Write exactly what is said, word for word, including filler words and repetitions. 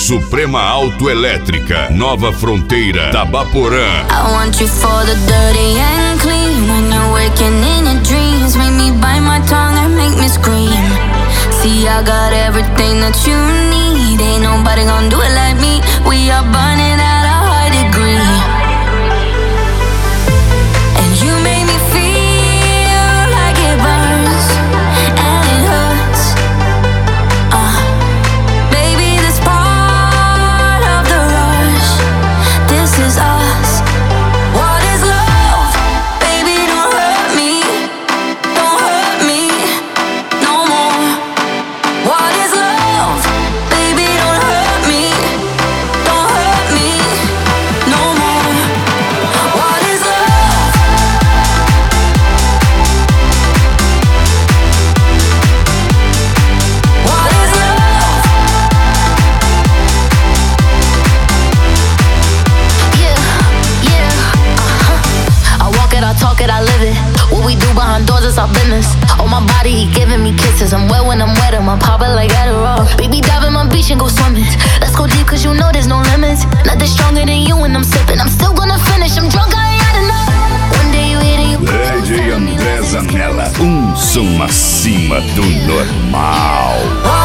Suprema Autoelétrica, Nova Fronteira, Tabaporã. I want you for the dirty and clean. When you're waking in your dreams, make me bite my tongue and make me scream. See, I got everything that you need. Ain't nobody gonna do it like me. We are burning at a high degree. And you make me feel like it burns and it hurts. Uh, baby, this part of the rush. This is us. What is love? Baby, don't hurt me. Don't hurt me no more. What is love? Baby, don't hurt me. Don't hurt me no more. What is love? What is love? Yeah, yeah, uh-huh. I walk it, I talk it, I live it. What we do behind doors is our business. On my body, he giving me kisses. I'm wet when I'm wet, I'm poppin' like Adderall. Baby, dive in my beach and go swimming. Let's go deep, cause you know there's no limits. Nothing stronger than you when I'm sipping. I'm still gonna finish, I'm drunk, I ain't had enough. One day you hit it, you D J André Zanella, um som acima do normal.